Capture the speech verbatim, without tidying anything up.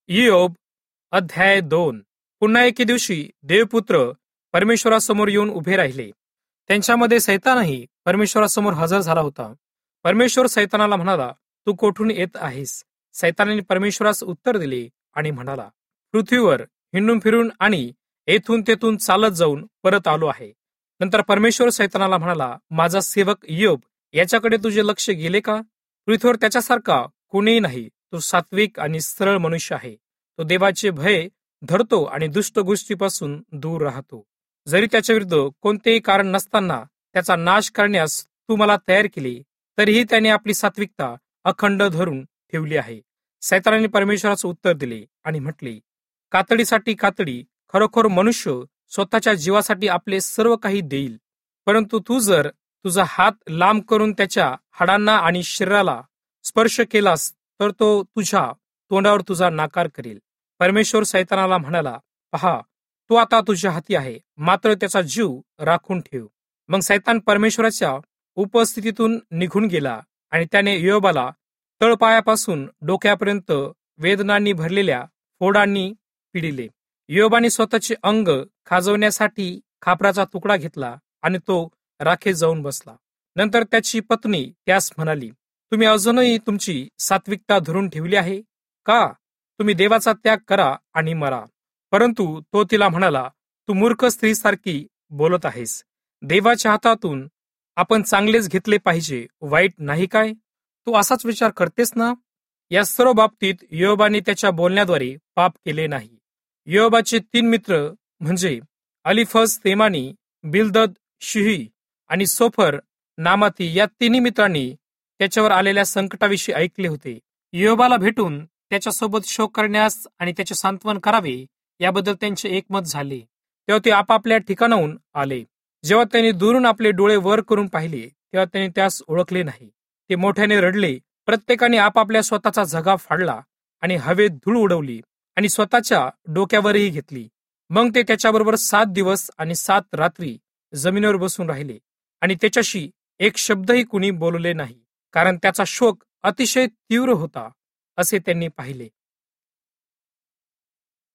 इयोब अध्याय दोन. पुन्हा एके दिवशी देवपुत्र परमेश्वरासमोर येऊन उभे राहिले. त्यांच्यामध्ये सैतानही परमेश्वरासमोर हजर झाला होता. परमेश्वर सैतानाला म्हणाला, तू कोठून येत आहेस? सैतानाने परमेश्वरास उत्तर दिले आणि म्हणाला, पृथ्वीवर हिंडून फिरून आणि येथून तेथून चालत जाऊन परत आलो आहे. नंतर परमेश्वर सैतानाला म्हणाला, माझा सेवक इयोब याच्याकडे तुझे लक्ष गेले का? पृथ्वीवर त्याच्यासारखा कोणीही नाही. तो सात्विक आणि सरळ मनुष्य आहे. तो देवाचे भय धरतो आणि दुष्ट गोष्टीपासून दूर राहतो. जरी त्याच्या विरुद्ध कोणतेही कारण नसताना त्याचा नाश करण्यास तू मला तयार केले, तरीही त्याने आपली सात्विकता अखंड धरून ठेवली आहे. सैतानाने परमेश्वराचे उत्तर दिले आणि म्हटले, कातडीसाठी कातडी, खरोखर मनुष्य स्वतःच्या जीवासाठी आपले सर्व काही देईल. परंतु तू जर तुझा हात लांब करून त्याच्या हाडांना आणि शरीराला स्पर्श केलास तर तो तुझ्या तोंडावर तुझा नाकार करेल. परमेश्वर सैतानाला म्हणाला, पहा, तो आता तुझ्या हाती आहे, मात्र त्याचा जीव राखून ठेव. मग सैतान परमेश्वराच्या उपस्थितीतून निघून गेला आणि त्याने इयोबाला तळपायापासून डोक्यापर्यंत वेदनांनी भरलेल्या फोडांनी पिडिले. इयोबाने स्वतःचे अंग खाजवण्यासाठी खापराचा तुकडा घेतला आणि तो राखेत जाऊन बसला. नंतर त्याची पत्नी त्यास म्हणाली, तुम्ही अजूनही तुमची सात्विकता धरून ठेवली आहे का? तुम्ही देवाचा त्याग करा आणि मरा. परंतु तो तिला म्हणाला, तू मूर्ख स्त्रीसारखी बोलत आहेस. देवाच्या हातातून आपण चांगलेच घेतले पाहिजे, वाईट नाही काय? तू असाच विचार करतेस ना? या सर्व बाबतीत इयोबाने त्याच्या बोलण्याद्वारे पाप केले नाही. इयोबाचे तीन मित्र म्हणजे अलिफज तेमानी, बिलदद शिही आणि सोफर नामाती या तिन्ही मित्रांनी त्याच्यावर आलेल्या संकटाविषयी ऐकले होते. इयोबाला भेटून त्याच्यासोबत शोक करण्यास आणि त्याचे सांत्वन करावे याबद्दल त्यांचे एकमत झाले. तेव्हा ते आपापल्या ठिकाणाहून आले. जेव्हा त्यांनी दुरून आपले डोळे वर करून पाहिले तेव्हा त्यांनी त्यास ओळखले नाही. ते मोठ्याने रडले. प्रत्येकाने आपापल्या स्वतःचा झगा फाडला आणि हवेत धूळ उडवली आणि स्वतःच्या डोक्यावरही घेतली. मग ते त्याच्याबरोबर सात दिवस आणि सात रात्री जमिनीवर बसून राहिले आणि त्याच्याशी एक शब्दही कुणी बोलले नाही, कारण त्याचा शोक अतिशय तीव्र होता असे त्यांनी पाहिले.